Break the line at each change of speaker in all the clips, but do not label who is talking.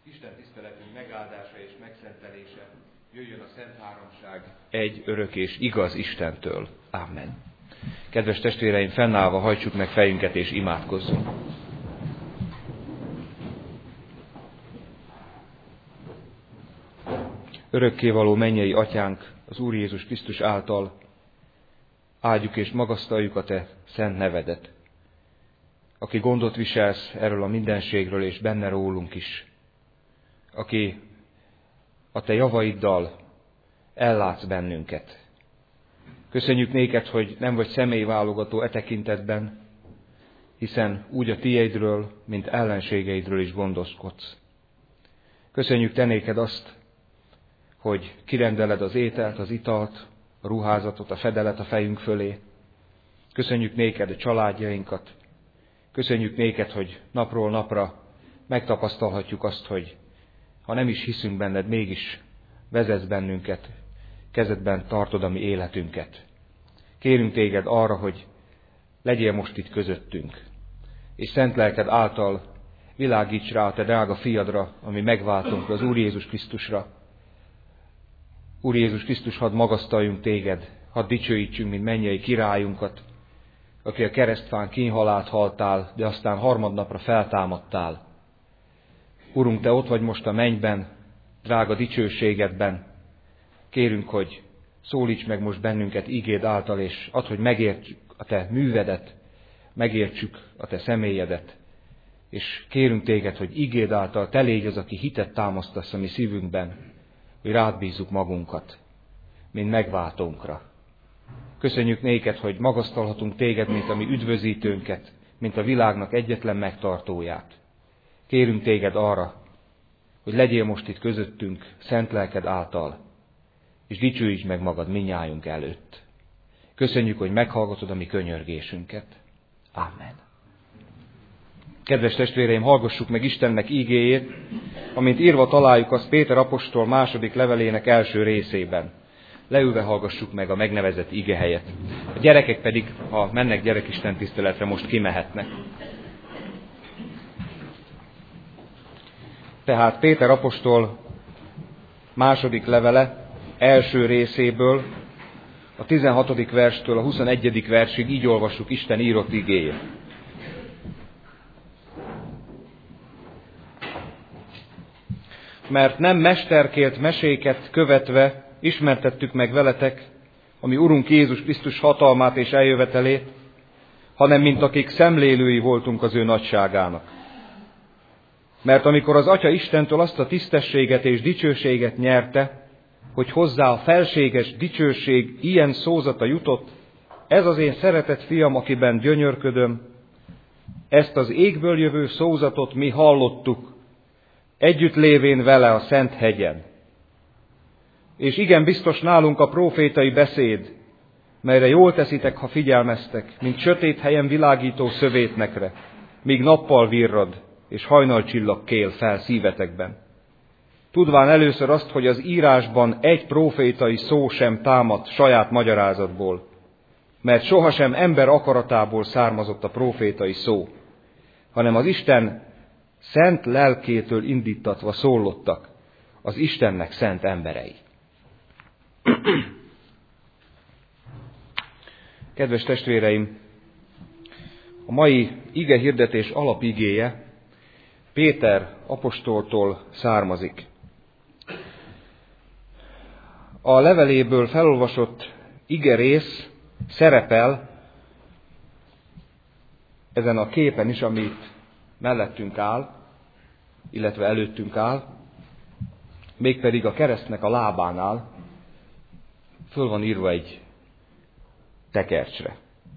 Isten tiszteletünk megáldása és megszentelése jöjjön a Szent Háromság egy örök és igaz Istentől. Amen. Kedves testvéreim, fennállva hajtsuk meg fejünket és imádkozzunk. Örökkévaló mennyei Atyánk, az Úr Jézus Krisztus által áldjuk és magasztaljuk a Te szent nevedet, aki gondot viselsz erről a mindenségről és benne rólunk is, aki a Te javaiddal ellátsz bennünket. Köszönjük néked, hogy nem vagy személyválogató e tekintetben, hiszen úgy a Tiédről, mint ellenségeidről is gondoskodsz. Köszönjük Te néked azt, hogy kirendeled az ételt, az italt, a ruházatot, a fedelet a fejünk fölé. Köszönjük néked a családjainkat. Köszönjük néked, hogy napról napra megtapasztalhatjuk azt, hogy ha nem is hiszünk benned, mégis vezetsz bennünket, kezedben tartod a mi életünket. Kérünk téged arra, hogy legyél most itt közöttünk, és szent lelked által világíts rá a te drága fiadra, ami megváltunk, az Úr Jézus Krisztusra. Úr Jézus Krisztus, hadd magasztaljunk téged, hadd dicsőítsünk, mint mennyei királyunkat, aki a keresztfán kínhalált haltál, de aztán harmadnapra feltámadtál. Urunk, te ott vagy most a mennyben, drága dicsőségedben. Kérünk, hogy szólíts meg most bennünket ígéd által, és add, hogy megértsük a te művedet, megértsük a te személyedet. És kérünk téged, hogy ígéd által te légy az, aki hitet támasztasz a mi szívünkben, hogy rád bízzuk magunkat, mint megváltónkra. Köszönjük néked, hogy magasztalhatunk téged, mint a mi üdvözítőnket, mint a világnak egyetlen megtartóját. Kérünk téged arra, hogy legyél most itt közöttünk szent lelked által, és dicsőíts meg magad mindnyájunk előtt. Köszönjük, hogy meghallgatod a mi könyörgésünket. Amen. Kedves testvéreim, hallgassuk meg Istennek ígéjét, amint írva találjuk azt Péter apostol második levelének első részében. Leülve hallgassuk meg a megnevezett igehelyet. A gyerekek pedig, ha mennek gyerekisten tiszteletre, most kimehetnek. Tehát Péter apostol második levele első részéből, a 16. verstől a 21. versig így olvassuk Isten írott igéjét. Mert nem mesterkélt meséket követve ismertettük meg veletek, ami Urunk Jézus Krisztus hatalmát és eljövetelét, hanem mint akik szemlélői voltunk az ő nagyságának. Mert amikor az Atya Istentől azt a tisztességet és dicsőséget nyerte, hogy hozzá a felséges dicsőség ilyen szózata jutott, ez az én szeretett fiam, akiben gyönyörködöm, ezt az égből jövő szózatot mi hallottuk, együtt lévén vele a Szent hegyen. És igen biztos nálunk a prófétai beszéd, melyre jól teszitek, ha figyelmeztek, mint sötét helyen világító szövétnekre, míg nappal virrad, és hajnalcsillag kél fel szívetekben. Tudván először azt, hogy az írásban egy prófétai szó sem támadt saját magyarázatból, mert sohasem ember akaratából származott a prófétai szó, hanem az Isten szent lelkétől indítatva szólottak az Istennek szent emberei. Kedves testvéreim, a mai igehirdetés alapigéje Péter apostoltól származik. A leveléből felolvasott igerész szerepel ezen a képen is, amit mellettünk áll, illetve előttünk áll, mégpedig a keresztnek a lábánál föl van írva egy tekercsre.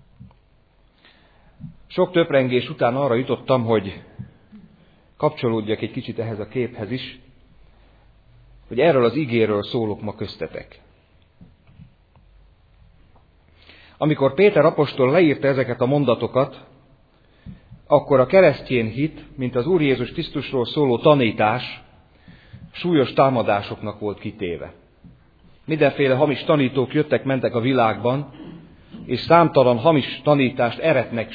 Sok töprengés után arra jutottam, hogy kapcsolódjak egy kicsit ehhez a képhez is, hogy erről az igéről szólok ma köztetek. Amikor Péter apostol leírta ezeket a mondatokat, akkor a keresztjén hit, mint az Úr Jézus Krisztusról szóló tanítás súlyos támadásoknak volt kitéve. Mindenféle hamis tanítók jöttek-mentek a világban, és számtalan hamis tanítást,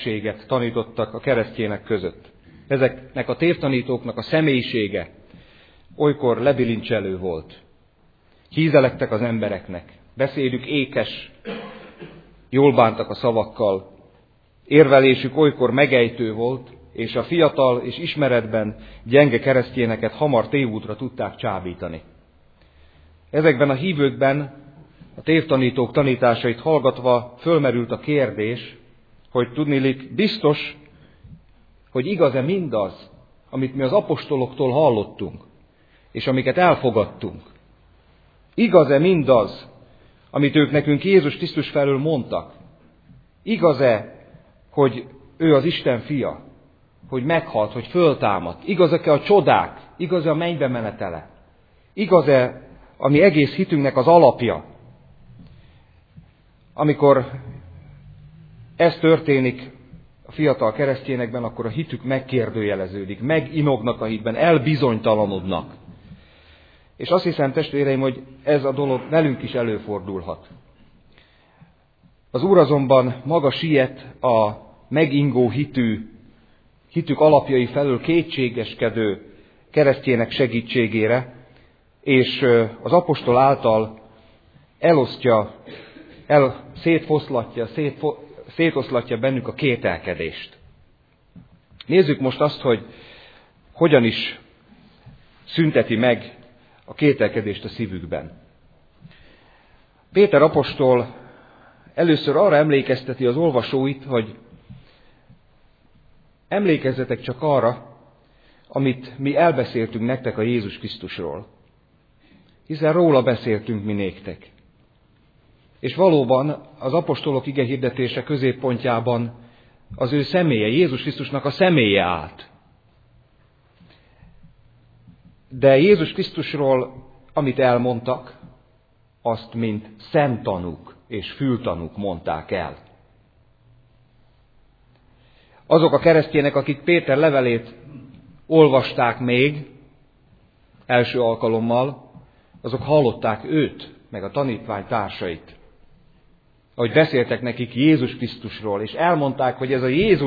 eretnekséget tanítottak a keresztjének között. Ezeknek a tévtanítóknak a személyisége olykor lebilincselő volt. Hízelektek az embereknek, beszédük ékes, jól bántak a szavakkal, érvelésük olykor megejtő volt, és a fiatal és ismeretben gyenge keresztényeket hamar tévútra tudták csábítani. Ezekben a hívőkben, a tévtanítók tanításait hallgatva fölmerült a kérdés, hogy tudniillik biztos, hogy igaz-e mindaz, amit mi az apostoloktól hallottunk, és amiket elfogadtunk. Igaz-e mindaz, amit ők nekünk Jézus Krisztus felől mondtak? Igaz-e, hogy ő az Isten fia, hogy meghalt, hogy föltámadt? Igazak-e a csodák? Igaz-e a mennybe menetele? Igaz-e a mi egész hitünknek az alapja? Amikor ez történik a fiatal keresztényekben, akkor a hitük megkérdőjeleződik, meginognak a hitben, elbizonytalanodnak. És azt hiszem, testvéreim, hogy ez a dolog velünk is előfordulhat. Az Úr azonban maga siet a megingó hitük alapjai felől kétségeskedő keresztjének segítségére, és az apostol által szétoszlatja bennük a kételkedést. Nézzük most azt, hogy hogyan is szünteti meg a kételkedést a szívükben. Péter apostol először arra emlékezteti az olvasóit, hogy emlékezzetek csak arra, amit mi elbeszéltünk nektek a Jézus Krisztusról. Hiszen róla beszéltünk mi néktek. És valóban az apostolok igehirdetése középpontjában az ő személye, Jézus Krisztusnak a személye állt. De Jézus Krisztusról, amit elmondtak, azt mint szemtanúk és fültanúk mondták el. Azok a keresztjének, akik Péter levelét olvasták még első alkalommal, azok hallották őt, meg a tanítvány társait. Ahogy beszéltek nekik Jézus Krisztusról, és elmondták, hogy ez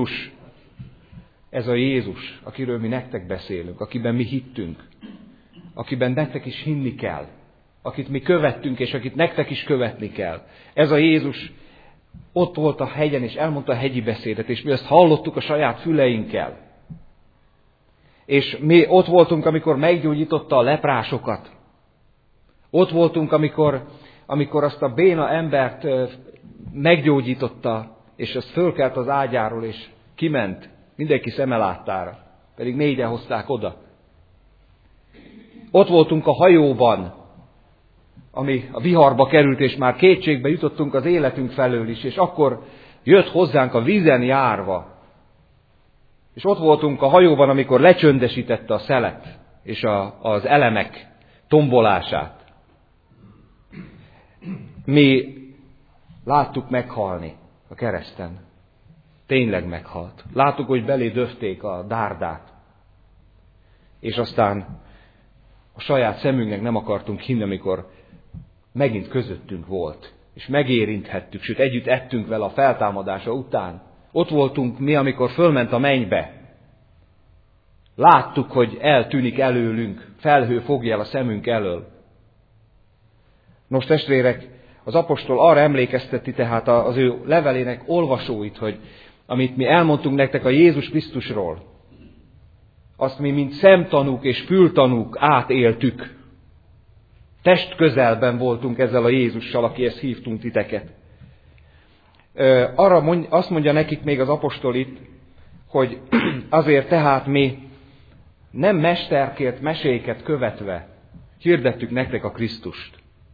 a Jézus, akiről mi nektek beszélünk, akiben mi hittünk, akiben nektek is hinni kell, akit mi követtünk, és akit nektek is követni kell. Ez a Jézus ott volt a hegyen, és elmondta a hegyi beszédet, és mi azt hallottuk a saját füleinkkel. És mi ott voltunk, amikor meggyógyította a leprásokat. Ott voltunk, amikor azt a béna embert meggyógyította, és azt fölkelt az ágyáról, és kiment mindenki szeme láttára. Pedig 4-en hozták oda. Ott voltunk a hajóban, ami a viharba került, és már kétségbe jutottunk az életünk felől is, és akkor jött hozzánk a vízen járva. És ott voltunk a hajóban, amikor lecsöndesítette a szelet, és az elemek tombolását. Mi láttuk meghalni a kereszten. Tényleg meghalt. Láttuk, hogy belé döfték a dárdát. És aztán a saját szemünknek nem akartunk hinni, amikor megint közöttünk volt. És megérinthettük, sőt együtt ettünk vele a feltámadása után. Ott voltunk mi, amikor fölment a mennybe. Láttuk, hogy eltűnik előlünk, felhő fogja el a szemünk elől. Nos, testvérek, az apostol arra emlékezteti tehát az ő levelének olvasóit, hogy amit mi elmondtunk nektek a Jézus Krisztusról, azt mi mint szemtanúk és fültanúk átéltük. Testközelben voltunk ezzel a Jézussal, akihez hívtunk titeket. Azt mondja nekik még az apostol itt, hogy azért tehát mi nem mesterkért meséket követve hirdettük nektek a Krisztust.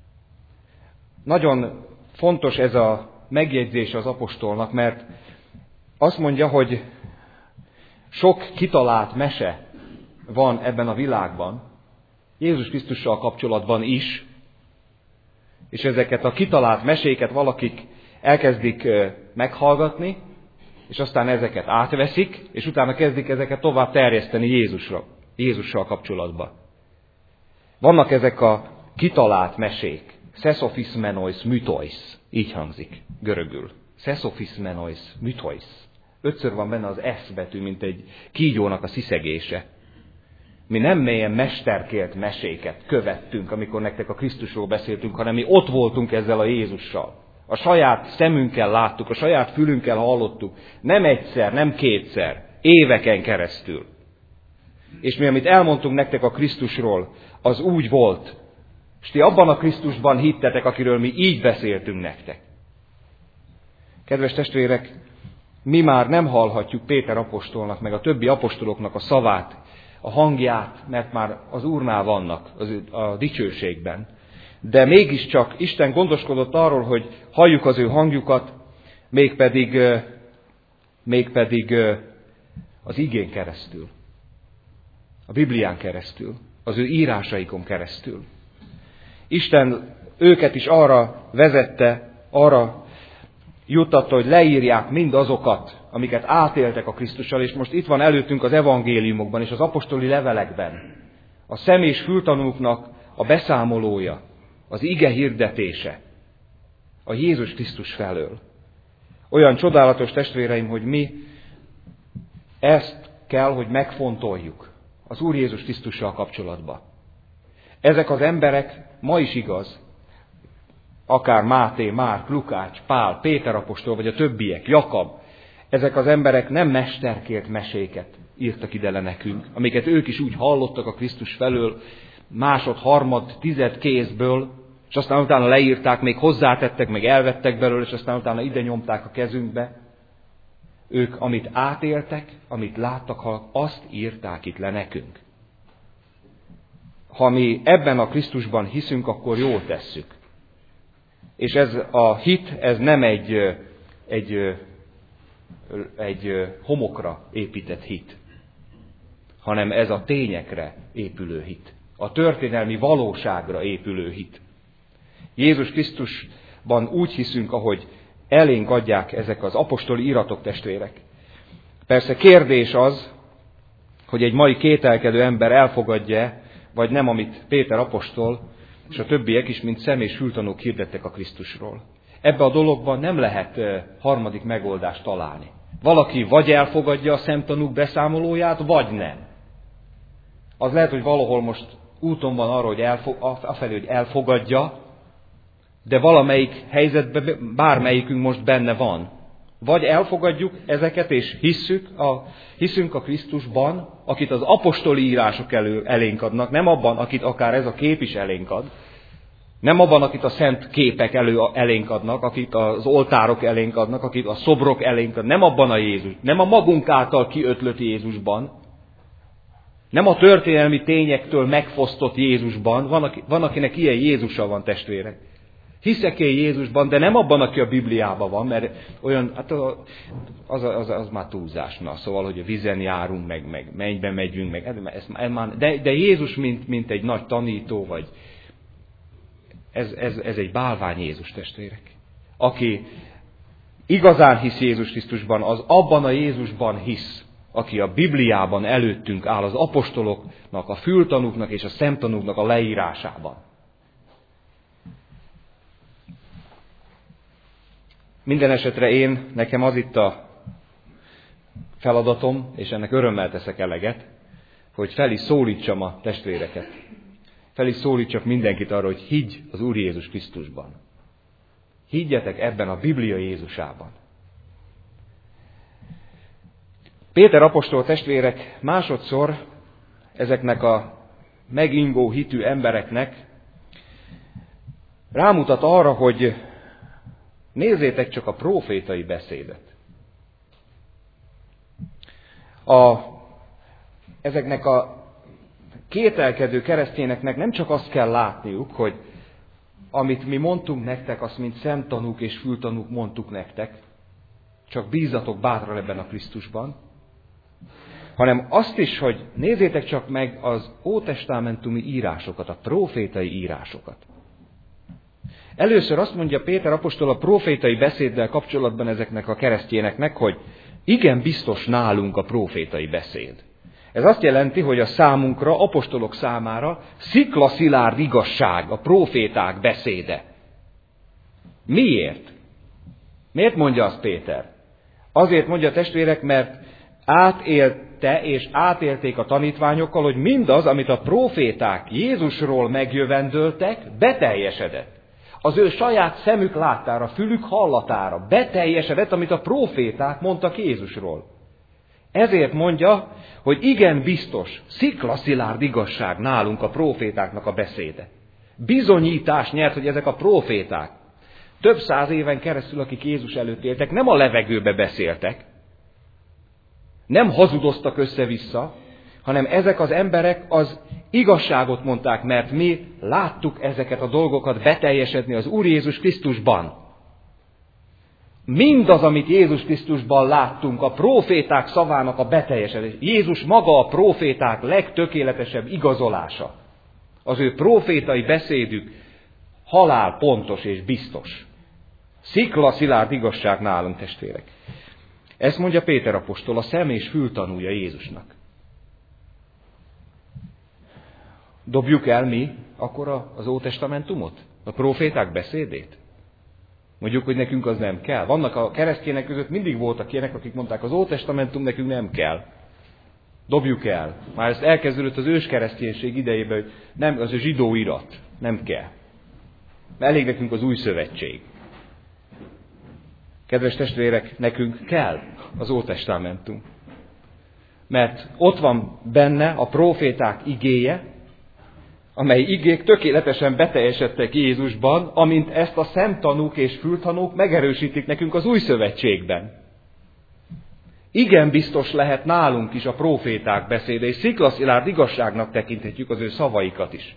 Nagyon fontos ez a megjegyzés az apostolnak, mert azt mondja, hogy sok kitalált mese van ebben a világban, Jézus Krisztussal kapcsolatban is, és ezeket a kitalált meséket valakik elkezdik meghallgatni, és aztán ezeket átveszik, és utána kezdik ezeket tovább terjeszteni Jézussal kapcsolatban. Vannak ezek a kitalált mesék. Szeszofismenois mytois. Így hangzik görögül. Szeszofismenois mytois. 5-ször van benne az S betű, mint egy kígyónak a sziszegése. Mi nem mélyen mesterkélt meséket követtünk, amikor nektek a Krisztusról beszéltünk, hanem mi ott voltunk ezzel a Jézussal. A saját szemünkkel láttuk, a saját fülünkkel hallottuk. Nem egyszer, nem kétszer, éveken keresztül. És mi, amit elmondtunk nektek a Krisztusról, az úgy volt. És ti abban a Krisztusban hittetek, akiről mi így beszéltünk nektek. Kedves testvérek, mi már nem hallhatjuk Péter apostolnak, meg a többi apostoloknak a szavát, a hangját, mert már az Úrnál vannak a dicsőségben. De mégiscsak Isten gondoskodott arról, hogy halljuk az ő hangjukat, mégpedig az igén keresztül, a Biblián keresztül, az ő írásaikon keresztül. Isten őket is arra vezette, arra juttatta, hogy leírják mindazokat, amiket átéltek a Krisztussal, és most itt van előttünk az evangéliumokban és az apostoli levelekben a szem- és fültanúknak a beszámolója, az ige hirdetése a Jézus Krisztus felől. Olyan csodálatos, testvéreim, hogy mi ezt kell, hogy megfontoljuk az Úr Jézus Krisztussal kapcsolatban. Ezek az emberek ma is igaz, akár Máté, Márk, Lukács, Pál, Péter apostol, vagy a többiek, Jakab, ezek az emberek nem mesterkélt meséket írtak ide le nekünk, amiket ők is úgy hallottak a Krisztus felől, másod, harmad, tized kézből, és aztán utána leírták, még hozzátettek, meg elvettek belőle, és aztán utána ide nyomták a kezünkbe. Ők, amit átéltek, amit láttak, azt írták itt le nekünk. Ha mi ebben a Krisztusban hiszünk, akkor jól tesszük. És ez a hit, ez nem egy homokra épített hit, hanem ez a tényekre épülő hit. A történelmi valóságra épülő hit. Jézus Krisztusban úgy hiszünk, ahogy elénk adják ezek az apostoli iratok, testvérek. Persze kérdés az, hogy egy mai kételkedő ember elfogadja, vagy nem, amit Péter apostol és a többiek is, mint szem- és fültanúk hirdettek a Krisztusról. Ebbe a dologban nem lehet harmadik megoldást találni. Valaki vagy elfogadja a szemtanúk beszámolóját, vagy nem. Az lehet, hogy valahol most úton van arra, hogy afelé, hogy elfogadja, de valamelyik helyzetben bármelyikünk most benne van. Vagy elfogadjuk ezeket, és hiszünk a Krisztusban, akit az apostoli írások elénk adnak, nem abban, akit akár ez a kép is elénk ad, nem abban, akit a szent képek elénk adnak, akit az oltárok elénk adnak, akit a szobrok elénk adnak, nem abban a Jézus, nem a magunk által kiötlött Jézusban, nem a történelmi tényektől megfosztott Jézusban, van akinek ilyen Jézusa van, testvérek. Hiszek én Jézusban, de nem abban, aki a Bibliában van, mert olyan, hát az már túlzás. Na, szóval, hogy a vízen járunk, meg mennybe megyünk, de Jézus, mint egy nagy tanító, vagy ez egy bálvány Jézus, testvérek. Aki igazán hisz Jézus Krisztusban, az abban a Jézusban hisz, aki a Bibliában előttünk áll, az apostoloknak, a fültanúknak és a szemtanúknak a leírásában. Minden esetre nekem az itt a feladatom, és ennek örömmel teszek eleget, hogy fel is szólítsam a testvéreket. Fel is szólítsak mindenkit arra, hogy higgy az Úr Jézus Krisztusban. Higgyetek ebben a Biblia Jézusában. Péter apostol, testvérek, másodszor ezeknek a megingó hitű embereknek rámutat arra, hogy nézzétek csak a prófétai beszédet. Ezeknek a kételkedő keresztényeknek nem csak azt kell látniuk, hogy amit mi mondtunk nektek, azt mint szemtanúk és fültanúk mondtuk nektek, csak bízzatok bátran ebben a Krisztusban, hanem azt is, hogy nézzétek csak meg az ótestamentumi írásokat, a prófétai írásokat. Először azt mondja Péter apostol a prófétai beszéddel kapcsolatban ezeknek a keresztényeknek, hogy igen, biztos nálunk a prófétai beszéd. Ez azt jelenti, hogy a számunkra, apostolok számára sziklaszilárd igazság, a próféták beszéde. Miért? Miért mondja azt Péter? Azért mondja, testvérek, mert megértette és átélték a tanítványokkal, hogy mindaz, amit a próféták Jézusról megjövendöltek, beteljesedett. Az ő saját szemük láttára, fülük hallatára beteljesedett, amit a próféták mondtak Jézusról. Ezért mondja, hogy igen biztos, sziklaszilárd igazság nálunk a prófétáknak a beszéde. Bizonyítás nyert, hogy ezek a próféták több száz éven keresztül, akik Jézus előtt éltek, nem a levegőbe beszéltek, nem hazudoztak össze-vissza, hanem ezek az emberek az igazságot mondták, mert mi láttuk ezeket a dolgokat beteljesedni az Úr Jézus Krisztusban. Mindaz, amit Jézus Krisztusban láttunk, a próféták szavának a beteljesedés. Jézus maga a próféták legtökéletesebb igazolása. Az ő prófétai beszédük halál pontos és biztos. Sziklaszilárd igazság nálunk, testvérek. Ezt mondja Péter apostol, a szem és fültanúja Jézusnak. Dobjuk el mi akkor az Ótestamentumot? A próféták beszédét? Mondjuk, hogy nekünk az nem kell. Vannak a keresztények között, mindig voltak ilyenek, akik mondták, az Ótestamentum nekünk nem kell. Dobjuk el. Már ez elkezdődött az őskereszténység idejében, hogy nem, az a zsidó irat. Nem kell. Elég nekünk az új szövetség. Kedves testvérek, nekünk kell az Ótestamentum. Mert ott van benne a próféták igéje, amely igék tökéletesen beteljesedtek Jézusban, amint ezt a szemtanúk és fültanúk megerősítik nekünk az új szövetségben. Igen biztos lehet nálunk is a próféták beszéde, és sziklaszilárd igazságnak tekinthetjük az ő szavaikat is.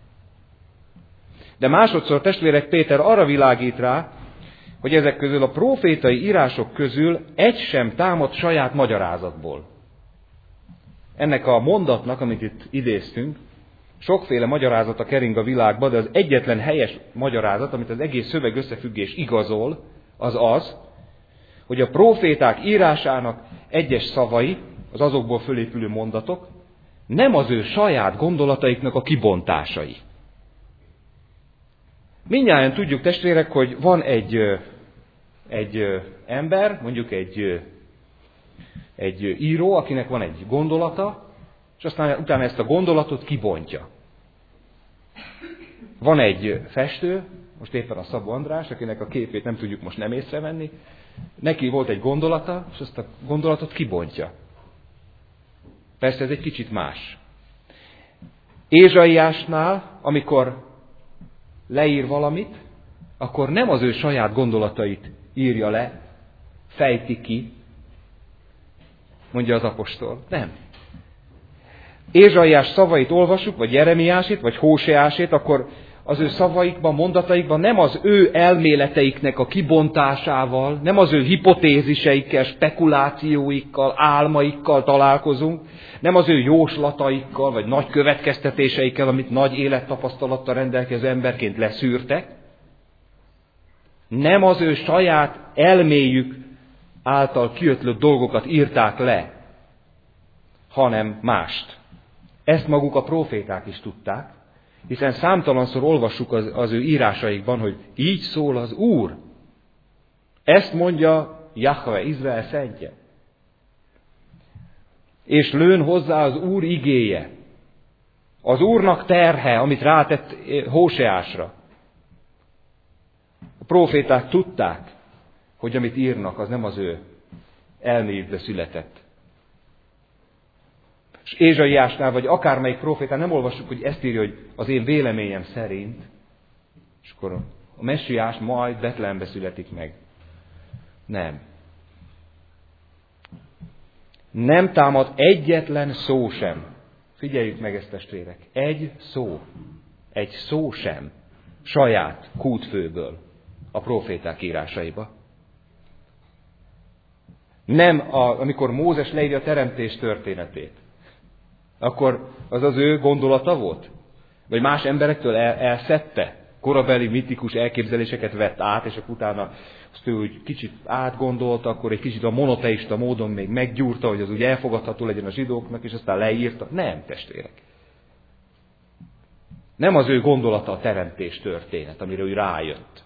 De másodszor, testvérek, Péter arra világít rá, hogy ezek közül a prófétai írások közül egy sem támad saját magyarázatból. Ennek a mondatnak, amit itt idéztünk, sokféle magyarázata kering a világba, de az egyetlen helyes magyarázat, amit az egész szövegösszefüggés igazol, az az, hogy a próféták írásának egyes szavai, az azokból fölépülő mondatok, nem az ő saját gondolataiknak a kibontásai. Mindnyájan tudjuk, testvérek, hogy van egy ember, mondjuk egy író, akinek van egy gondolata, és aztán utána ezt a gondolatot kibontja. Van egy festő, most éppen a Szabó András, akinek a képét nem tudjuk most nem észrevenni, neki volt egy gondolata, és azt a gondolatot kibontja. Persze ez egy kicsit más. Ézsaiásnál, amikor leír valamit, akkor nem az ő saját gondolatait írja le, fejti ki, mondja az apostol. Nem. Ézsaiás szavait olvassuk, vagy Jeremiásét, vagy Hóseásét, akkor az ő szavaikban, mondataikban nem az ő elméleteiknek a kibontásával, nem az ő hipotéziseikkel, spekulációikkal, álmaikkal találkozunk, nem az ő jóslataikkal, vagy nagy következtetéseikkel, amit nagy élettapasztalattal rendelkező emberként leszűrtek. Nem az ő saját elméjük által kiötlött dolgokat írták le, hanem mást. Ezt maguk a próféták is tudták, hiszen számtalanszor olvassuk az ő írásaikban, hogy így szól az Úr. Ezt mondja Jahve, Izrael szentje. És lőn hozzá az Úr igéje. Az Úrnak terhe, amit rátett Hóseásra. A próféták tudták, hogy amit írnak, az nem az ő elméjükbe született. És Ézsaiásnál, vagy akármelyik prófétán nem olvassuk, hogy ezt írja, hogy az én véleményem szerint, és akkor a messiás majd Betlehembe születik meg. Nem. Nem támad egyetlen szó sem. Figyeljük meg ezt, testvérek. Egy szó sem saját kútfőből a próféták írásaiba. Nem, amikor Mózes leírja a teremtés történetét, akkor az az ő gondolata volt? Vagy más emberektől elszedte? Korabeli mitikus elképzeléseket vett át, és akkor utána azt ő úgy kicsit átgondolta, akkor egy kicsit a monoteista módon még meggyúrta, hogy az úgy elfogadható legyen a zsidóknak, és aztán leírta. Nem, testvérek. Nem az ő gondolata a teremtés történet, amire ő rájött.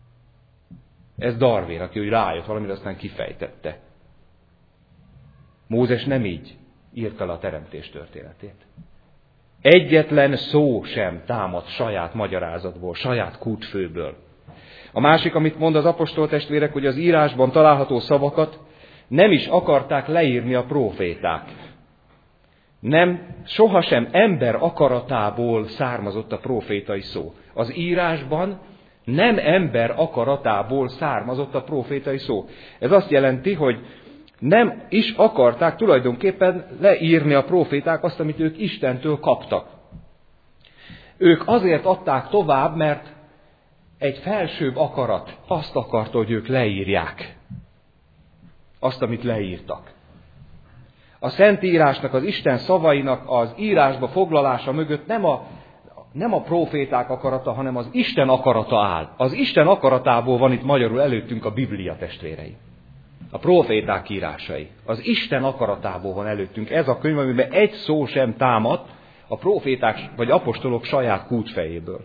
Ez Darwin, aki úgy rájött valamire, aztán kifejtette. Mózes nem így írta le a teremtés történetét. Egyetlen szó sem támad saját magyarázatból, saját kútfőből. A másik, amit mond az apostoltestvérek, hogy az írásban található szavakat nem is akarták leírni a próféták. Nem, sohasem ember akaratából származott a prófétai szó. Az írásban nem ember akaratából származott a prófétai szó. Ez azt jelenti, hogy nem is akarták tulajdonképpen leírni a próféták azt, amit ők Istentől kaptak. Ők azért adták tovább, mert egy felsőbb akarat azt akarta, hogy ők leírják azt, amit leírtak. A Szentírásnak, az Isten szavainak az írásba foglalása mögött nem a próféták akarata, hanem az Isten akarata áll. Az Isten akaratából van itt magyarul előttünk a Biblia, testvérei. A próféták írásai. Az Isten akaratából van előttünk. Ez a könyv, amiben egy szó sem támad a próféták vagy apostolok saját kútfejéből.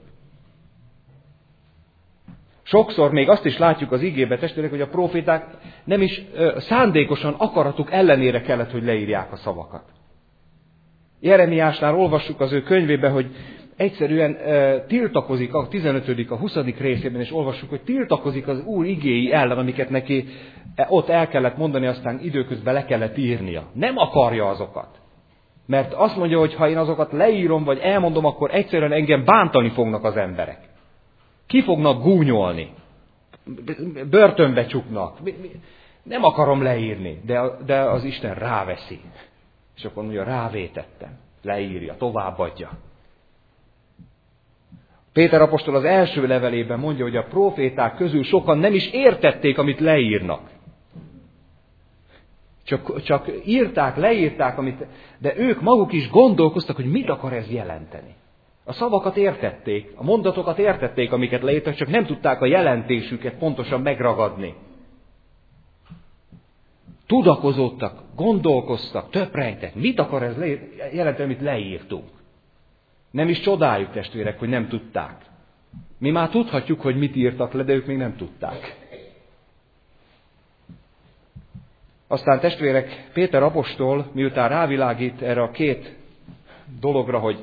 Sokszor még azt is látjuk az igébe, testvérek, hogy a próféták nem is szándékosan akaratuk ellenére kellett, hogy leírják a szavakat. Jeremiásnál olvassuk az ő könyvében, hogy egyszerűen tiltakozik a 15. a 20. részében, és olvassuk, hogy tiltakozik az Úr igéi ellen, amiket neki ott el kellett mondani, aztán időközben le kellett írnia. Nem akarja azokat. Mert azt mondja, hogy ha én azokat leírom, vagy elmondom, akkor egyszerűen engem bántani fognak az emberek. Ki fognak gúnyolni. Börtönbe csuknak. Nem akarom leírni, de az Isten ráveszi. És akkor mondja, rávétettem. Leírja, továbbadja. Péter apostol az első levelében mondja, hogy a próféták közül sokan nem is értették, amit leírnak. Csak írták, leírták, de ők maguk is gondolkoztak, hogy mit akar ez jelenteni. A szavakat értették, a mondatokat értették, amiket leírtak, csak nem tudták a jelentésüket pontosan megragadni. Tudakozottak, gondolkoztak, töprengtek. Mit akar ez jelenteni, amit leírtunk? Nem is csodáljuk, testvérek, hogy nem tudták. Mi már tudhatjuk, hogy mit írtak le, de ők még nem tudták. Aztán testvérek, Péter apostol, miután rávilágít erre a két dologra, hogy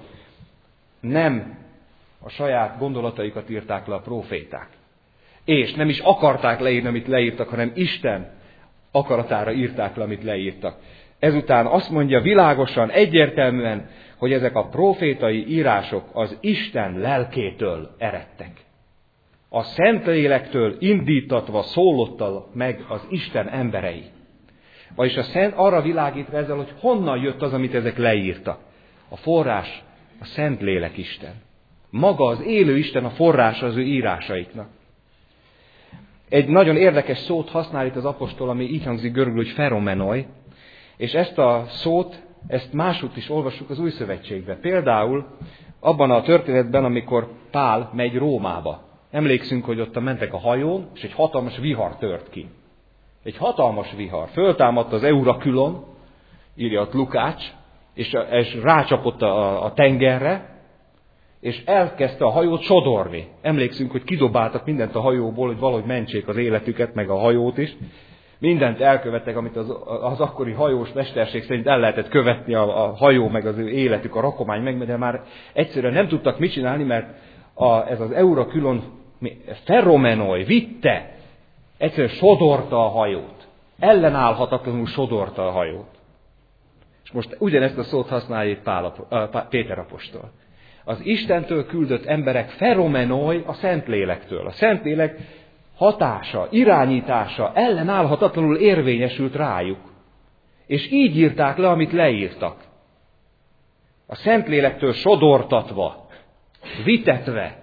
nem a saját gondolataikat írták le a próféták, és nem is akarták leírni, amit leírtak, hanem Isten akaratára írták le, amit leírtak. Ezután azt mondja világosan, egyértelműen, hogy ezek a prófétai írások az Isten lelkétől eredtek. A Szentlélektől indítatva szólottal meg az Isten emberei. Vagyis a Szent arra világít ezzel, hogy honnan jött az, amit ezek leírtak. A forrás a Szentlélek Isten. Maga az élő Isten a forrása az ő írásaiknak. Egy nagyon érdekes szót használ itt az apostol, ami így hangzik görögül, hogy feromenoi, és ezt a szót, ezt másút is olvassuk az Új Szövetségben. Például abban a történetben, amikor Pál megy Rómába. Emlékszünk, hogy ott mentek a hajón, és egy hatalmas vihar tört ki. Egy hatalmas vihar. Föltámadt az Eurakülon, írja ott Lukács, és rácsapott a tengerre, és elkezdte a hajót sodorni. Emlékszünk, hogy kidobáltak mindent a hajóból, hogy valahogy mentsék az életüket, meg a hajót is. Mindent elkövettek, amit az akkori hajós mesterség szerint el lehetett követni a hajó, meg az ő életük, a rakomány meg, de már egyszerűen nem tudtak mit csinálni, mert ez az Eurakülon feromenoi, vitte, egyszerűen sodorta a hajót. Ellenállhatatlanul sodorta a hajót. És most ugyanezt a szót használja itt Péter apostol. Az Istentől küldött emberek feromenoi a Szentlélektől. A Szentlélek hatása, irányítása ellenállhatatlanul érvényesült rájuk. És így írták le, amit leírtak. A Szentlélektől sodortatva, vitetve,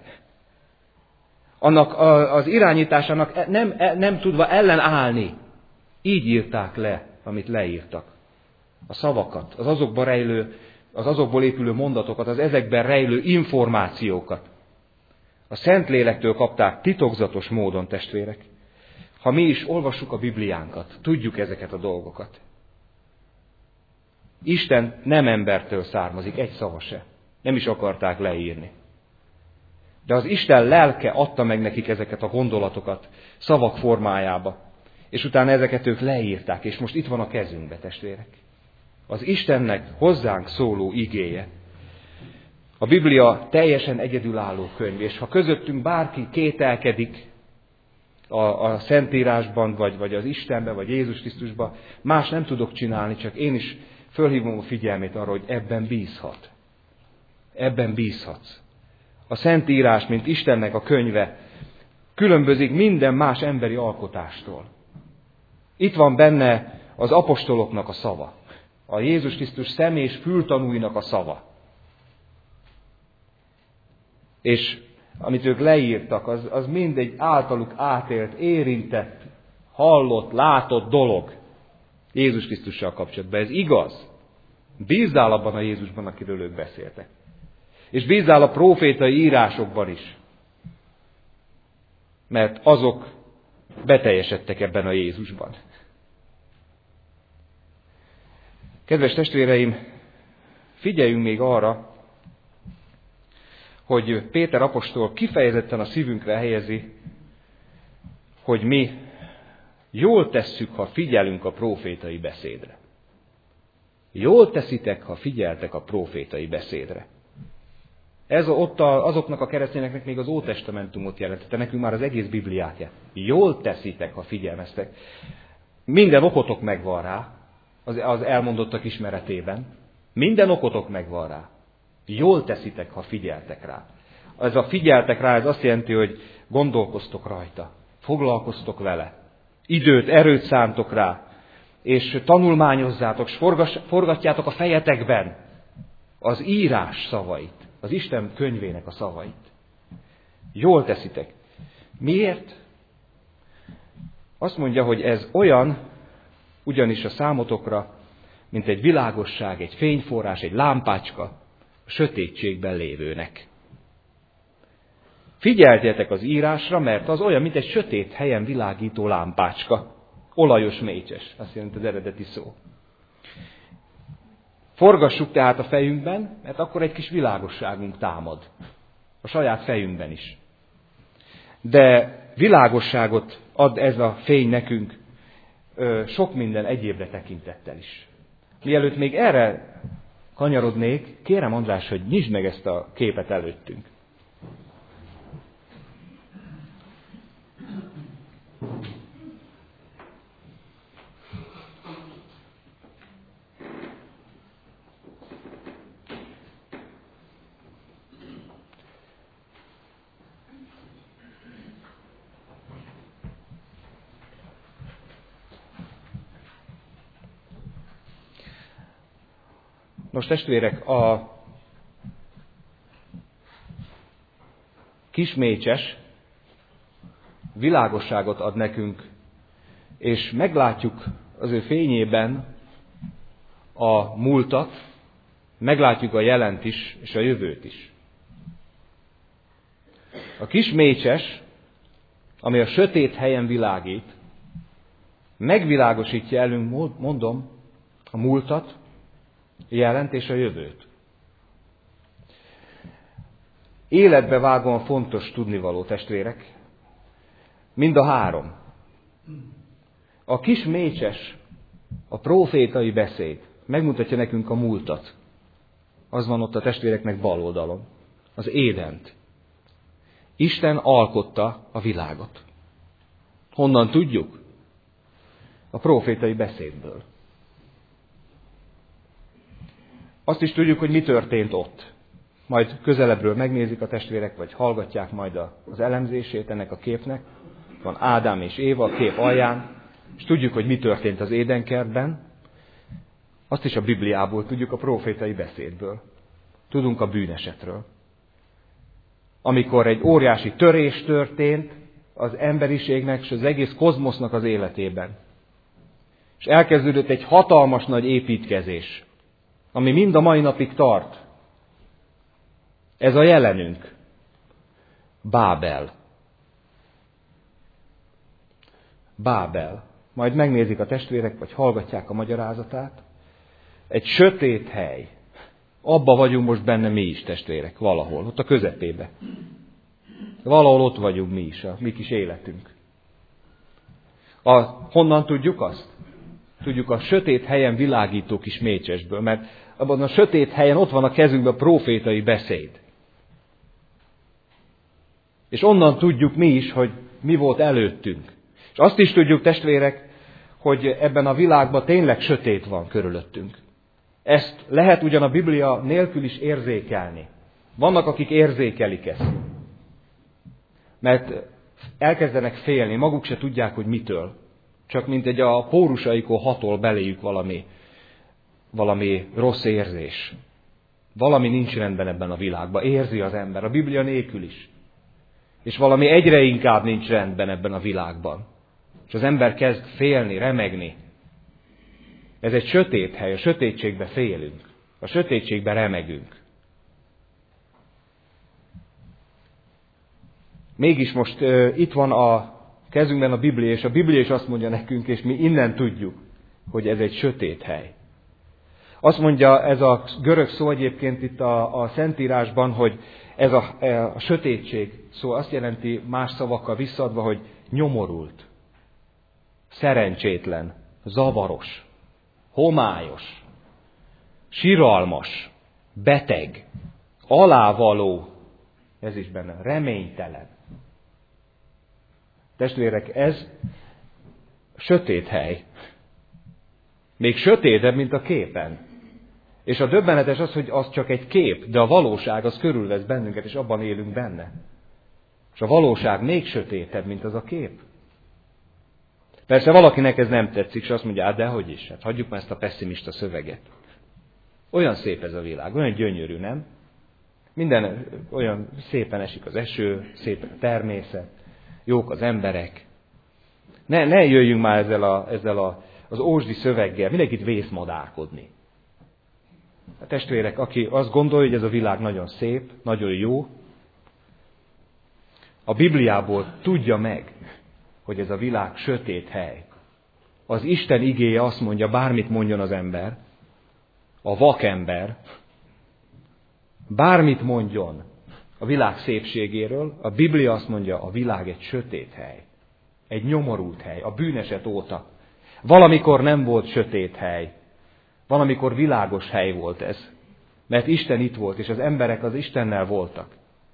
annak az irányításának nem tudva ellenállni. Így írták le, amit leírtak. A szavakat, az azokból épülő mondatokat, az ezekben rejlő információkat. A Szentlélektől kapták titokzatos módon, testvérek. Ha mi is olvassuk a Bibliánkat, tudjuk ezeket a dolgokat. Isten nem embertől származik, egy szava se. Nem is akarták leírni. De az Isten lelke adta meg nekik ezeket a gondolatokat szavak formájába. És utána ezeket ők leírták, és most itt van a kezünkbe, testvérek. Az Istennek hozzánk szóló igéje. A Biblia teljesen egyedülálló könyv, és ha közöttünk bárki kételkedik a Szentírásban, vagy az Istenben, vagy Jézus Krisztusban, más nem tudok csinálni, csak én is fölhívom a figyelmét arra, hogy ebben bízhat. Ebben bízhatsz. A Szentírás, mint Istennek a könyve, különbözik minden más emberi alkotástól. Itt van benne az apostoloknak a szava, a Jézus Krisztus szem- és fültanúinak a szava. És amit ők leírtak, az mind egy általuk átélt, érintett, hallott, látott dolog Jézus Krisztussal kapcsolatban. Ez igaz. Bízzál abban a Jézusban, akiről ők beszéltek. És bízzál a prófétai írásokban is. Mert azok beteljesedtek ebben a Jézusban. Kedves testvéreim, figyeljünk még arra, hogy Péter apostol kifejezetten a szívünkre helyezi, hogy mi jól tesszük, ha figyelünk a prófétai beszédre. Jól teszitek, ha figyeltek a prófétai beszédre. Ez ott azoknak a keresztényeknek még az Ótestamentumot jelentette, nekünk már az egész Bibliát. Jól teszitek, ha figyelmeztek. Minden okotok megvan rá, az elmondottak ismeretében. Minden okotok megvan rá. Jól teszitek, ha figyeltek rá. Ez a figyeltek rá, ez azt jelenti, hogy gondolkoztok rajta, foglalkoztok vele, időt, erőt szántok rá, és tanulmányozzátok, és forgatjátok a fejetekben az írás szavait, az Isten könyvének a szavait. Jól teszitek. Miért? Azt mondja, hogy ez olyan, ugyanis a számotokra, mint egy világosság, egy fényforrás, egy lámpácska a sötétségben lévőnek. Figyeljetek az írásra, mert az olyan, mint egy sötét helyen világító lámpácska. Olajos mécses, azt jelenti az eredeti szó. Forgassuk tehát a fejünkben, mert akkor egy kis világosságunk támad. A saját fejünkben is. De világosságot ad ez a fény nekünk sok minden egyébre tekintettel is. Mielőtt még erre kanyarodnék, kérem András, hogy nyisd meg ezt a képet előttünk. Nos, testvérek, a kis mécses világosságot ad nekünk, és meglátjuk az ő fényében a múltat, meglátjuk a jelent is, és a jövőt is. A kis mécses, ami a sötét helyen világít, megvilágosítja elünk, mondom, a múltat, jelent és a jövőt. Életbe vágóan fontos tudnivaló, testvérek. Mind a három. A kis mécses, a prófétai beszéd megmutatja nekünk a múltat. Az van ott a testvéreknek bal oldalon. Az Édent. Isten alkotta a világot. Honnan tudjuk? A prófétai beszédből. Azt is tudjuk, hogy mi történt ott. Majd közelebbről megnézik a testvérek, vagy hallgatják majd az elemzését ennek a képnek. Van Ádám és Éva a kép alján, és tudjuk, hogy mi történt az Édenkertben. Azt is a Bibliából tudjuk, a prófétai beszédből. Tudunk a bűnesetről. Amikor egy óriási törés történt az emberiségnek és az egész kozmosznak az életében. És elkezdődött egy hatalmas nagy építkezés, ami mind a mai napig tart. Ez a jelenünk. Bábel. Bábel. Majd megnézik a testvérek, vagy hallgatják a magyarázatát. Egy sötét hely. Abba vagyunk most benne mi is, testvérek, valahol, ott a közepébe. Valahol ott vagyunk mi is, a mi kis életünk. Honnan tudjuk azt? Tudjuk, a sötét helyen világító kis mécsesből, mert abban a sötét helyen ott van a kezünkben a prófétai beszéd. És onnan tudjuk mi is, hogy mi volt előttünk. És azt is tudjuk, testvérek, hogy ebben a világban tényleg sötét van körülöttünk. Ezt lehet ugyan a Biblia nélkül is érzékelni. Vannak, akik érzékelik ezt. Mert elkezdenek félni, maguk se tudják, hogy mitől. Csak mint egy a pórusaikon hatol beléjük valami rossz érzés. Valami nincs rendben ebben a világban. Érzi az ember, a Biblia nélkül is. És valami egyre inkább nincs rendben ebben a világban. És az ember kezd félni, remegni. Ez egy sötét hely, a sötétségbe félünk. A sötétségbe remegünk. Mégis most itt van a kezünkben a Biblia, és a Biblia is azt mondja nekünk, és mi innen tudjuk, hogy ez egy sötét hely. Azt mondja ez a görög szó egyébként itt a Szentírásban, hogy ez a sötétség szó azt jelenti más szavakkal visszaadva, hogy nyomorult, szerencsétlen, zavaros, homályos, siralmas, beteg, alávaló, ez is benne, reménytelen. Testvérek, ez sötét hely. Még sötétebb, mint a képen. És a döbbenetes az, hogy az csak egy kép, de a valóság az körülvesz bennünket, és abban élünk benne. És a valóság még sötétebb, mint az a kép. Persze valakinek ez nem tetszik, és azt mondja, hát dehogy is, hát hagyjuk már ezt a pesszimista szöveget. Olyan szép ez a világ, olyan gyönyörű, nem? Minden olyan szépen esik az eső, szépen a természet, jók az emberek. Ne jöjjünk már ezzel az ósdi szöveggel, mindenkit vészmadárkodni. A testvérek, aki azt gondolja, hogy ez a világ nagyon szép, nagyon jó, a Bibliából tudja meg, hogy ez a világ sötét hely. Az Isten igéje azt mondja, bármit mondjon az ember, a vakember, bármit mondjon a világ szépségéről, a Biblia azt mondja, a világ egy sötét hely. Egy nyomorult hely, a bűneset óta. Valamikor nem volt sötét hely. Valamikor világos hely volt ez. Mert Isten itt volt, és az emberek az Istennel voltak.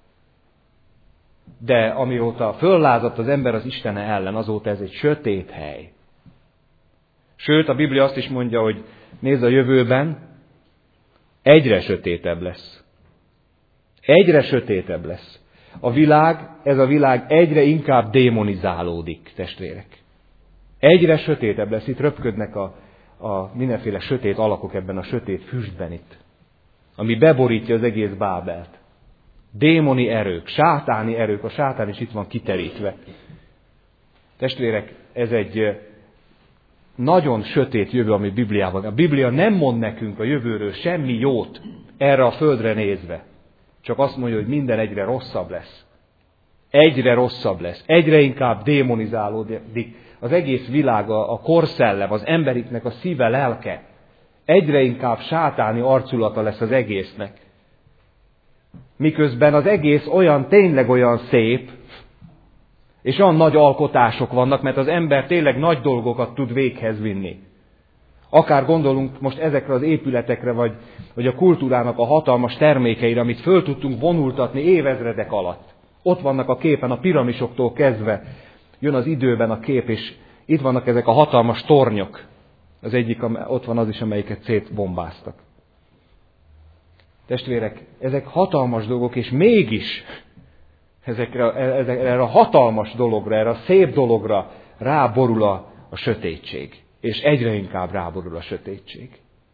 De amióta föllázadt az ember az Istene ellen, azóta ez egy sötét hely. Sőt, a Biblia azt is mondja, hogy nézd, a jövőben egyre sötétebb lesz. Egyre sötétebb lesz. Ez a világ egyre inkább démonizálódik, testvérek. Egyre sötétebb lesz. Itt röpködnek a mindenféle sötét alakok ebben a sötét füstben itt, ami beborítja az egész Bábelt. Démoni erők, sátáni erők, a sátán is itt van kiterítve. Testvérek, ez egy nagyon sötét jövő, ami Bibliában. A Biblia nem mond nekünk a jövőről semmi jót erre a földre nézve. Csak azt mondja, hogy minden egyre rosszabb lesz. Egyre rosszabb lesz. Egyre inkább démonizálódik az egész világ, a korszellem, az emberiknek a szíve, lelke. Egyre inkább sátáni arculata lesz az egésznek. Miközben az egész tényleg olyan szép, és olyan nagy alkotások vannak, mert az ember tényleg nagy dolgokat tud véghez vinni. Akár gondolunk most ezekre az épületekre, vagy a kultúrának a hatalmas termékeire, amit föl tudtunk vonultatni évezredek alatt. Ott vannak a képen, a piramisoktól kezdve. Jön az időben a kép, és itt vannak ezek a hatalmas tornyok. Az egyik, ott van az is, amelyiket szétbombáztak. Testvérek, ezek hatalmas dolgok, és mégis erre a hatalmas dologra, erre a szép dologra ráborul a sötétség. És egyre inkább ráborul a sötétség.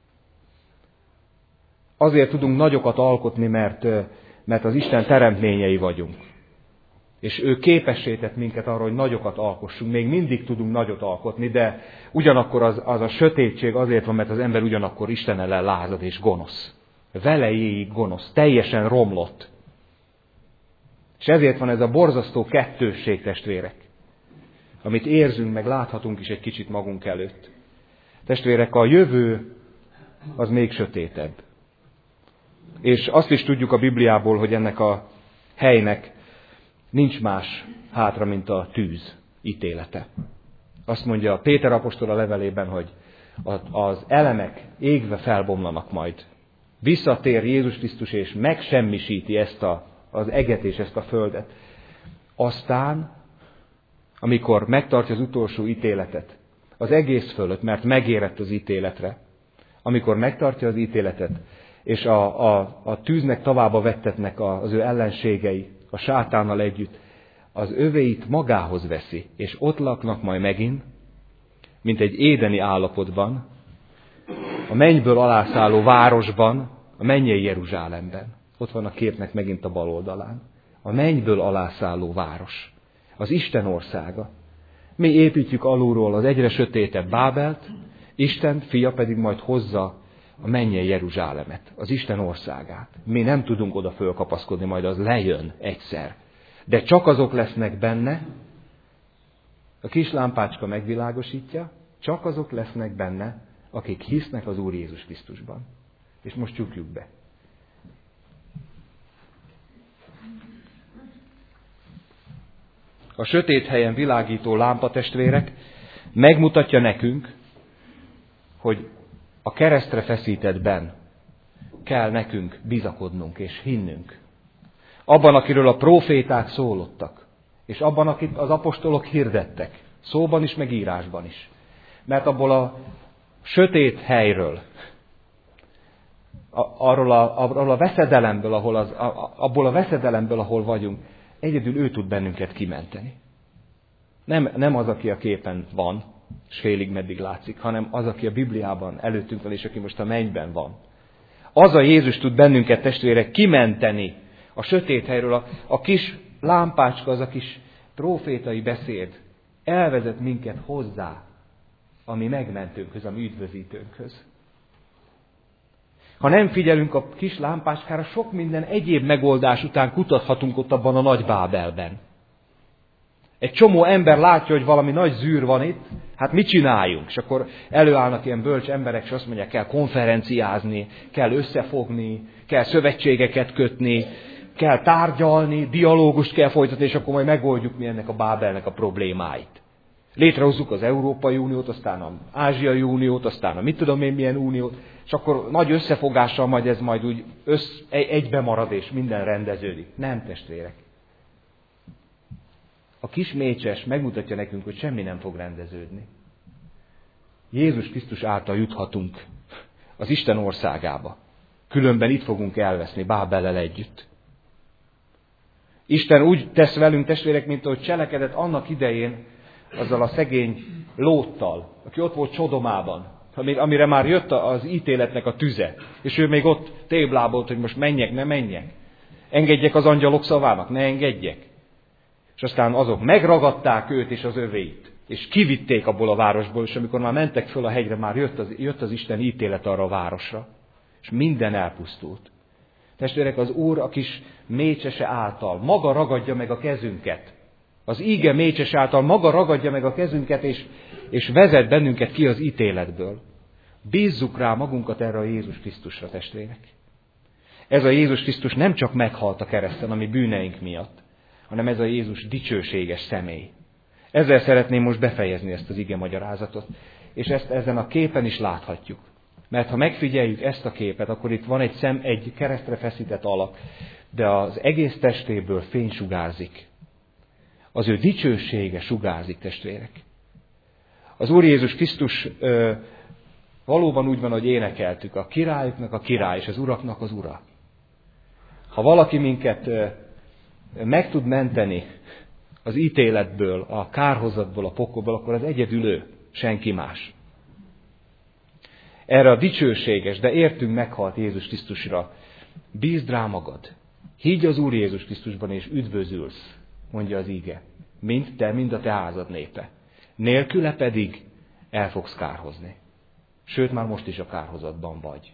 Azért tudunk nagyokat alkotni, mert az Isten teremtményei vagyunk. És ő képessé tett minket arra, hogy nagyokat alkossunk. Még mindig tudunk nagyot alkotni, de ugyanakkor az a sötétség azért van, mert az ember ugyanakkor Isten ellen lázad és gonosz. Velejéig gonosz, teljesen romlott. És ezért van ez a borzasztó kettősség, testvérek, amit érzünk, meg láthatunk is egy kicsit magunk előtt. Testvérek, a jövő az még sötétebb. És azt is tudjuk a Bibliából, hogy ennek a helynek nincs más hátra, mint a tűz ítélete. Azt mondja Péter apostol a levelében, hogy az elemek égve felbomlanak majd. Visszatér Jézus Krisztus, és megsemmisíti az eget és ezt a földet. Aztán, amikor megtartja az utolsó ítéletet, az egész fölött, mert megérett az ítéletre, amikor megtartja az ítéletet, és a tűznek tavába vettetnek az ő ellenségei, a sátánnal együtt, az övéit magához veszi, és ott laknak majd megint, mint egy édeni állapotban, a mennyből alászálló városban, a mennyei Jeruzsálemben. Ott van a képnek megint a bal oldalán. A mennyből alászálló város. Az Isten országa. Mi építjük alulról az egyre sötétebb Bábelt, Isten fia pedig majd hozza a mennyei Jeruzsálemet, az Isten országát. Mi nem tudunk oda fölkapaszkodni, majd az lejön egyszer. De csak azok lesznek benne, a kis lámpácska megvilágosítja, csak azok lesznek benne, akik hisznek az Úr Jézus Krisztusban. És most csukjuk be. A sötét helyen világító lámpatestvérek megmutatja nekünk, hogy a keresztre feszítettben kell nekünk bizakodnunk és hinnünk. Abban, akiről a próféták szólottak, és abban, akit az apostolok hirdettek, szóban is, meg írásban is. Mert abból a sötét helyről, arról a veszedelemből, abból a veszedelemből, ahol vagyunk, egyedül ő tud bennünket kimenteni. Nem az, aki a képen van, és félig meddig látszik, hanem az, aki a Bibliában előttünk van, és aki most a mennyben van. Az a Jézus tud bennünket, testvérek, kimenteni a sötét helyről. A kis lámpácska, az a kis prófétai beszéd elvezet minket hozzá a mi megmentőnkhöz, a mi üdvözítőnkhöz. Ha nem figyelünk a kis lámpácskára, sok minden egyéb megoldás után kutathatunk ott abban a nagy Bábelben. Egy csomó ember látja, hogy valami nagy zűr van itt, hát mit csináljunk? És akkor előállnak ilyen bölcs emberek, és azt mondják, kell konferenciázni, kell összefogni, kell szövetségeket kötni, kell tárgyalni, dialógust kell folytatni, és akkor majd megoldjuk mi ennek a Bábelnek a problémáit. Létrehozzuk az Európai Uniót, aztán az Ázsiai Uniót, aztán a mit tudom én milyen uniót, és akkor nagy összefogással majd ez majd úgy egybe marad, és minden rendeződik. Nem, testvérek. A kis mécses megmutatja nekünk, hogy semmi nem fog rendeződni. Jézus Krisztus által juthatunk az Isten országába. Különben itt fogunk elveszni Bábellel együtt. Isten úgy tesz velünk, testvérek, mint ahogy cselekedett annak idején azzal a szegény Lóttal, aki ott volt Sodomában, amire már jött az ítéletnek a tüze, és ő még ott téblábolt, hogy most menjek, ne menjek. Engedjek az angyalok szavának, ne engedjek. És aztán azok megragadták őt és az övéit, és kivitték abból a városból, és amikor már mentek föl a hegyre, már jött az Isten ítélet arra a városra, és minden elpusztult. Testvérek, az Úr a kis mécsese által maga ragadja meg a kezünket. Az íge mécses által maga ragadja meg a kezünket, és vezet bennünket ki az ítéletből. Bízzuk rá magunkat erre a Jézus Krisztusra, testvérek. Ez a Jézus Krisztus nem csak meghalt a kereszten a mi bűneink miatt, hanem ez a Jézus dicsőséges személy. Ezzel szeretném most befejezni ezt az ige magyarázatot, és ezt ezen a képen is láthatjuk. Mert ha megfigyeljük ezt a képet, akkor itt van egy keresztre feszített alak, de az egész testéből fény sugárzik. Az ő dicsősége sugárzik, testvérek. Az Úr Jézus Krisztus valóban úgy van, hogy énekeltük, a királyoknak a király, és az uraknak az ura. Ha valaki minket meg tud menteni az ítéletből, a kárhozatból, a pokolból, akkor az egyedül ő, senki más. Erre a dicsőséges, de értünk meghalt Jézus Krisztusra bízd rá magad. Higgy az Úr Jézus Krisztusban, és üdvözülsz, mondja az íge. Mind te, mind a te házad népe. Nélküle pedig el fogsz kárhozni. Sőt, már most is a kárhozatban vagy.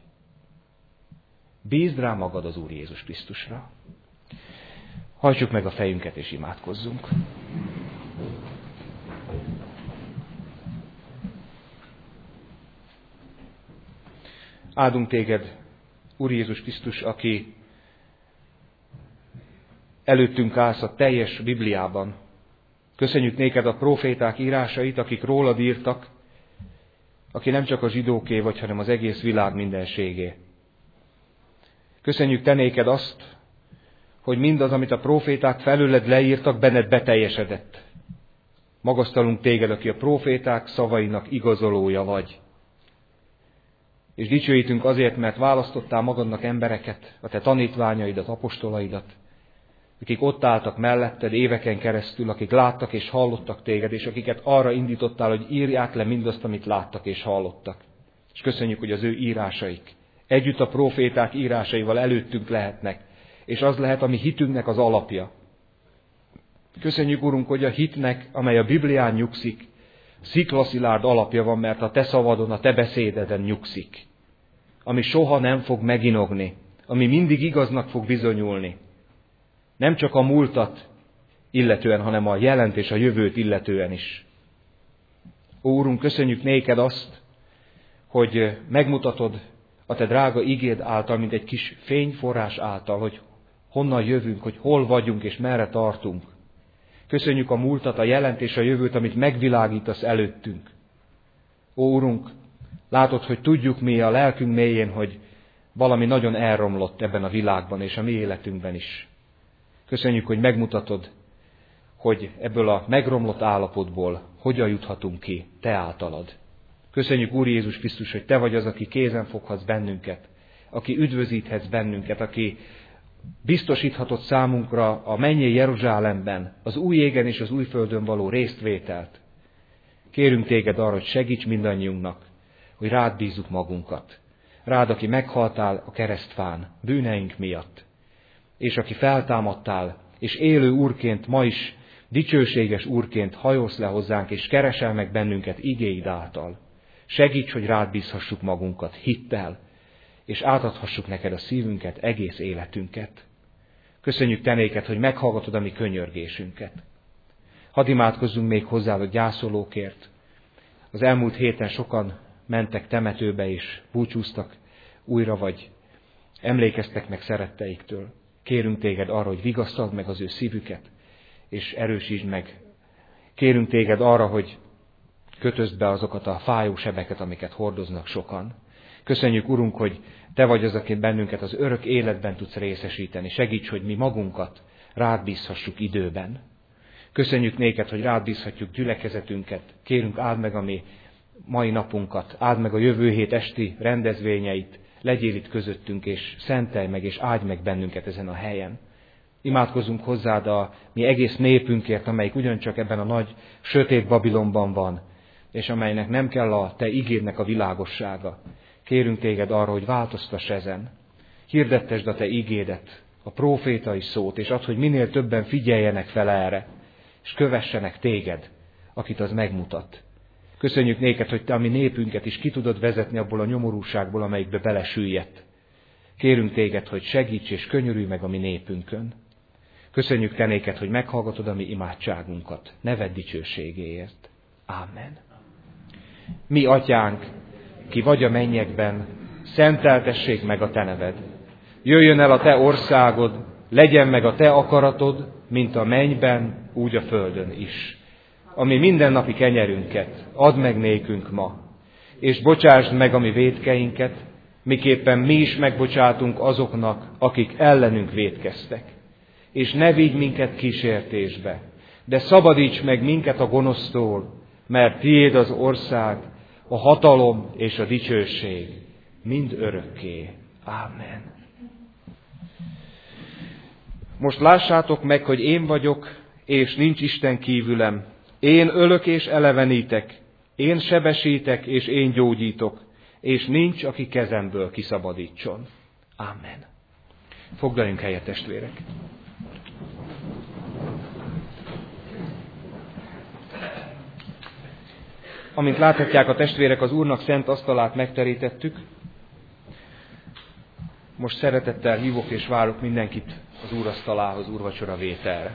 Bízd rá magad az Úr Jézus Krisztusra. Hajtsuk meg a fejünket, és imádkozzunk. Áldunk téged, Úr Jézus Krisztus, aki előttünk állsz a teljes Bibliában. Köszönjük néked a próféták írásait, akik rólad írtak, aki nem csak a zsidóké vagy, hanem az egész világ mindenségé. Köszönjük te néked azt, hogy mindaz, amit a próféták felőled leírtak, benned beteljesedett. Magasztalunk téged, aki a próféták szavainak igazolója vagy. És dicsőítünk azért, mert választottál magadnak embereket, a te tanítványaidat, apostolaidat, akik ott álltak melletted éveken keresztül, akik láttak és hallottak téged, és akiket arra indítottál, hogy írják le mindazt, amit láttak és hallottak. És köszönjük, hogy az ő írásaik együtt a próféták írásaival előttünk lehetnek, és az lehet a mi hitünknek az alapja. Köszönjük, Urunk, hogy a hitnek, amely a Biblián nyugszik, sziklaszilárd alapja van, mert a te szavadon, a te beszédeden nyugszik, ami soha nem fog meginogni, ami mindig igaznak fog bizonyulni. Nem csak a múltat illetően, hanem a jelent és a jövőt illetően is. Ó, Urunk, köszönjük néked azt, hogy megmutatod a te drága igéd által, mint egy kis fényforrás által, hogy honnan jövünk, hogy hol vagyunk és merre tartunk. Köszönjük a múltat, a jelent és a jövőt, amit megvilágítasz előttünk. Ó, Urunk, látod, hogy tudjuk mi a lelkünk mélyén, hogy valami nagyon elromlott ebben a világban és a mi életünkben is. Köszönjük, hogy megmutatod, hogy ebből a megromlott állapotból hogyan juthatunk ki te általad. Köszönjük, Úr Jézus Krisztus, hogy te vagy az, aki kézen foghatsz bennünket, aki üdvözíthetsz bennünket, aki biztosíthatott számunkra a mennyei Jeruzsálemben az új égen és az új földön való résztvételt. Kérünk téged arra, hogy segíts mindannyiunknak, hogy rád bízzuk magunkat. Rád, aki meghaltál a keresztfán bűneink miatt, és aki feltámadtál, és élő Úrként ma is, dicsőséges Úrként hajolsz le hozzánk, és keresel meg bennünket igéid által. Segíts, hogy rád bízhassuk magunkat hittel, és átadhassuk neked a szívünket, egész életünket. Köszönjük te néked, hogy meghallgatod a mi könyörgésünket. Hadd imádkozzunk még hozzád a gyászolókért. Az elmúlt héten sokan mentek temetőbe és búcsúztak újra, vagy emlékeztek meg szeretteiktől. Kérünk téged arra, hogy vigasztald meg az ő szívüket, és erősítsd meg. Kérünk téged arra, hogy kötözd be azokat a fájó sebeket, amiket hordoznak sokan. Köszönjük, Urunk, hogy te vagy az, aki bennünket az örök életben tudsz részesíteni. Segíts, hogy mi magunkat rád bízhassuk időben. Köszönjük néked, hogy rád bízhatjuk gyülekezetünket. Kérünk, áld meg a mi mai napunkat, áld meg a jövő hét esti rendezvényeit, legyél itt közöttünk, és szentelj meg, és áldj meg bennünket ezen a helyen. Imádkozunk hozzád a mi egész népünkért, amelyik ugyancsak ebben a nagy, sötét Babilonban van, és amelynek nem kell a te igédnek a világossága. Kérünk téged arra, hogy változtass ezen. Hirdettesd a te igédet, a prófétai szót, és add, hogy minél többen figyeljenek fel erre, és kövessenek téged, akit az megmutat. Köszönjük néked, hogy te a mi népünket is ki tudod vezetni abból a nyomorúságból, amelyikbe belesüllyedt. Kérünk téged, hogy segíts és könyörülj meg a mi népünkön. Köszönjük te néked, hogy meghallgatod a mi imádságunkat. Neved dicsőségéért. Ámen. Mi atyánk, ki vagy a mennyekben, szenteltessék meg a te neved. Jöjjön el a te országod, legyen meg a te akaratod, mint a mennyben, úgy a földön is. Ami mindennapi kenyerünket add meg nékünk ma, és bocsásd meg a mi vétkeinket, miképpen mi is megbocsátunk azoknak, akik ellenünk vétkeztek. És ne vigy minket kísértésbe, de szabadíts meg minket a gonosztól, mert tiéd az ország, a hatalom és a dicsőség mind örökké. Ámen. Most lássátok meg, hogy én vagyok, és nincs Isten kívülem. Én ölök és elevenítek, én sebesítek és én gyógyítok, és nincs, aki kezemből kiszabadítson. Ámen. Foglaljunk helyet, testvérek! Amint láthatják a testvérek, az Úrnak szent asztalát megterítettük. Most szeretettel hívok és várok mindenkit az úrasztalához, úrvacsora vételre.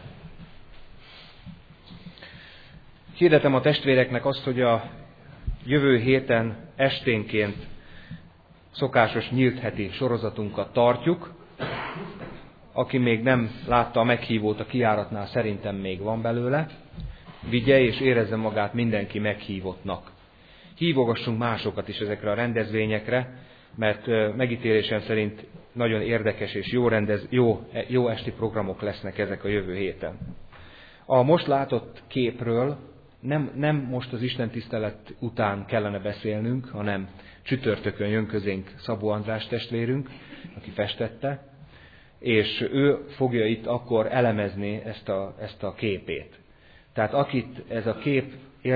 Hirdetem a testvéreknek azt, hogy a jövő héten esténként szokásos nyílt heti sorozatunkat tartjuk. Aki még nem látta a meghívót a kijáratnál, szerintem még van belőle. Vigye és érezze magát mindenki meghívottnak. hívogassunk másokat is ezekre a rendezvényekre, mert megítélésem szerint nagyon érdekes és jó esti programok lesznek ezek a jövő héten. A most látott képről nem most az istentisztelet után kellene beszélnünk, hanem csütörtökön jön közénk Szabó András testvérünk, aki festette, és ő fogja itt akkor elemezni ezt a képét. Tehát akit ez a kép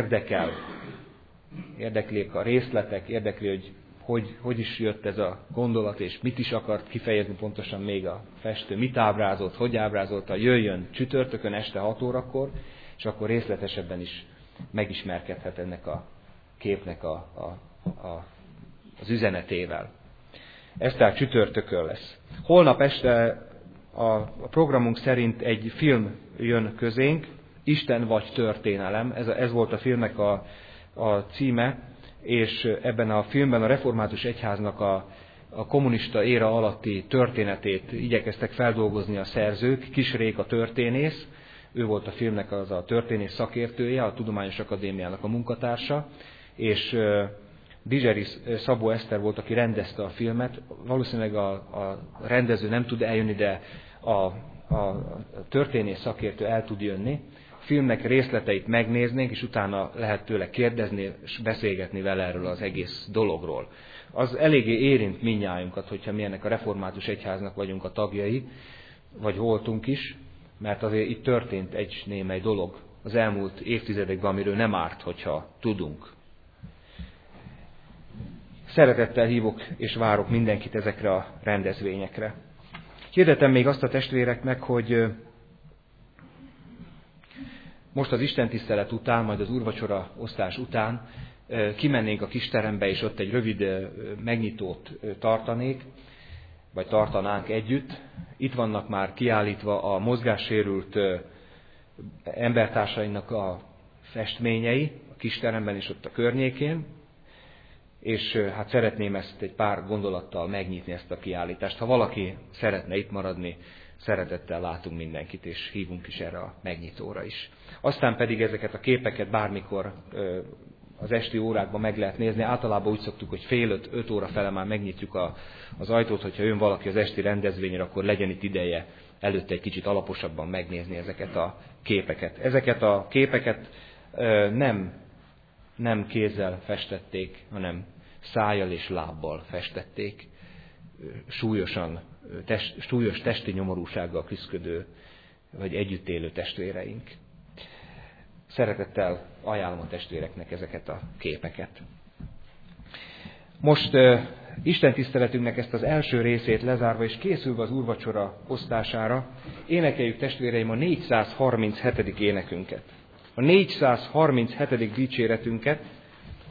érdeklik a részletek, érdekli, hogy is jött ez a gondolat, és mit is akart kifejezni pontosan még a festő, mit ábrázolt, hogy ábrázolta, jöjjön csütörtökön este 6 órakor, és akkor részletesebben is megismerkedhet ennek a képnek az üzenetével. Ez tehát csütörtökön lesz. Holnap este a programunk szerint egy film jön közénk, Isten vagy történelem, ez volt a filmnek a címe, és ebben a filmben a református egyháznak a kommunista éra alatti történetét igyekeztek feldolgozni a szerzők. Kis Réka történész, ő volt a filmnek az a történész szakértője, a Tudományos Akadémiának a munkatársa, és Dizseri Szabó Eszter volt, aki rendezte a filmet. Valószínűleg a rendező nem tud eljönni, de a történész szakértő el tud jönni. A filmnek részleteit megnéznénk, és utána lehet tőle kérdezni, és beszélgetni vele erről az egész dologról. Az eléggé érint mindnyájunkat, hogyha mi ennek a református egyháznak vagyunk a tagjai, vagy voltunk is, mert azért itt történt egy némely dolog az elmúlt évtizedekben, amiről nem árt, hogyha tudunk. Szeretettel hívok és várok mindenkit ezekre a rendezvényekre. Hirdetem még azt a testvéreknek, hogy most az istentisztelet után, majd az úrvacsora osztás után kimennénk a kisterembe, és ott egy rövid megnyitót tartanék, vagy tartanánk együtt. Itt vannak már kiállítva a mozgássérült embertársainak a festményei, a kisteremben és ott a környékén, és hát szeretném ezt egy pár gondolattal megnyitni, ezt a kiállítást. Ha valaki szeretne itt maradni, szeretettel látunk mindenkit, és hívunk is erre a megnyitóra is. Aztán pedig ezeket a képeket bármikor az esti órákban meg lehet nézni. Általában úgy szoktuk, hogy 4:30-5 óra fele már megnyitjuk az ajtót, hogyha jön valaki az esti rendezvényre, akkor legyen itt ideje előtte egy kicsit alaposabban megnézni ezeket a képeket. Ezeket a képeket nem kézzel festették, hanem szájjal és lábbal festették, súlyos testi nyomorúsággal küszködő, vagy együtt élő testvéreink. Szeretettel ajánlom a testvéreknek ezeket a képeket. Most Isten tiszteletünknek ezt az első részét lezárva és készülve az úrvacsora osztására, énekeljük testvéreim a 437. énekünket. A 437. dicséretünket,